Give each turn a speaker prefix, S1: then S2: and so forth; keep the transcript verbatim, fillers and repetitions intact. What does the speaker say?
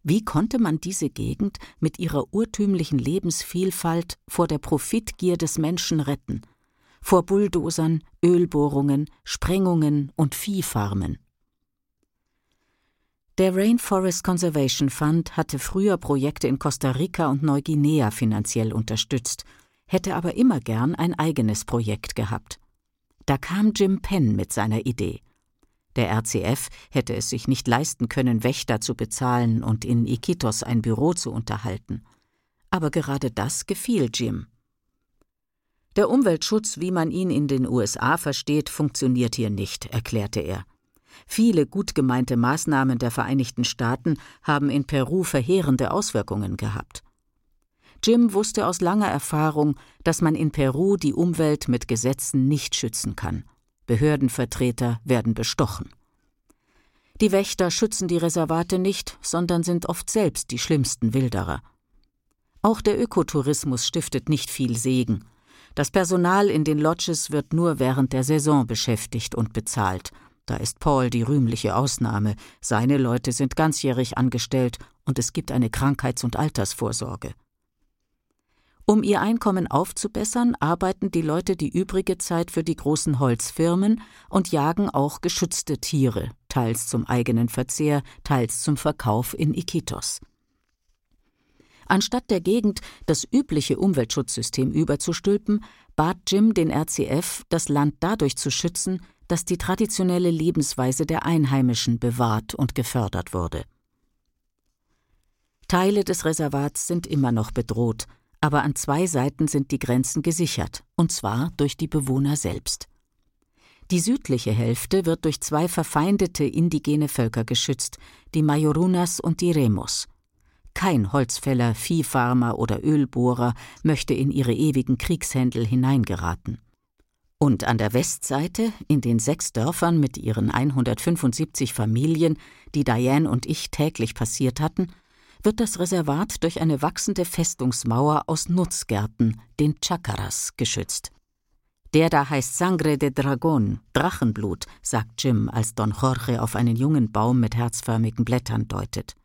S1: Wie konnte man diese Gegend mit ihrer urtümlichen Lebensvielfalt vor der Profitgier des Menschen retten? Vor Bulldozern, Ölbohrungen, Sprengungen und Viehfarmen. Der Rainforest Conservation Fund hatte früher Projekte in Costa Rica und Neuguinea finanziell unterstützt, hätte aber immer gern ein eigenes Projekt gehabt. Da kam Jim Penn mit seiner Idee. Der R C F hätte es sich nicht leisten können, Wächter zu bezahlen und in Iquitos ein Büro zu unterhalten. Aber gerade das gefiel Jim. Der Umweltschutz, wie man ihn in den U S A versteht, funktioniert hier nicht, erklärte er. Viele gut gemeinte Maßnahmen der Vereinigten Staaten haben in Peru verheerende Auswirkungen gehabt. Jim wusste aus langer Erfahrung, dass man in Peru die Umwelt mit Gesetzen nicht schützen kann. Behördenvertreter werden bestochen. Die Wächter schützen die Reservate nicht, sondern sind oft selbst die schlimmsten Wilderer. Auch der Ökotourismus stiftet nicht viel Segen. Das Personal in den Lodges wird nur während der Saison beschäftigt und bezahlt. Da ist Paul die rühmliche Ausnahme. Seine Leute sind ganzjährig angestellt und es gibt eine Krankheits- und Altersvorsorge. Um ihr Einkommen aufzubessern, arbeiten die Leute die übrige Zeit für die großen Holzfirmen und jagen auch geschützte Tiere, teils zum eigenen Verzehr, teils zum Verkauf in Iquitos. Anstatt der Gegend das übliche Umweltschutzsystem überzustülpen, bat Jim den R C F, das Land dadurch zu schützen, dass die traditionelle Lebensweise der Einheimischen bewahrt und gefördert wurde. Teile des Reservats sind immer noch bedroht, aber an zwei Seiten sind die Grenzen gesichert, und zwar durch die Bewohner selbst. Die südliche Hälfte wird durch zwei verfeindete indigene Völker geschützt, die Mayorunas und die Remos. Kein Holzfäller, Viehfarmer oder Ölbohrer möchte in ihre ewigen Kriegshändel hineingeraten. Und an der Westseite, in den sechs Dörfern mit ihren hundertfünfundsiebzig Familien, die Diane und ich täglich passiert hatten, wird das Reservat durch eine wachsende Festungsmauer aus Nutzgärten, den Chacaras, geschützt. Der da heißt Sangre de Dragón, Drachenblut, sagt Jim, als Don Jorge auf einen jungen Baum mit herzförmigen Blättern deutet.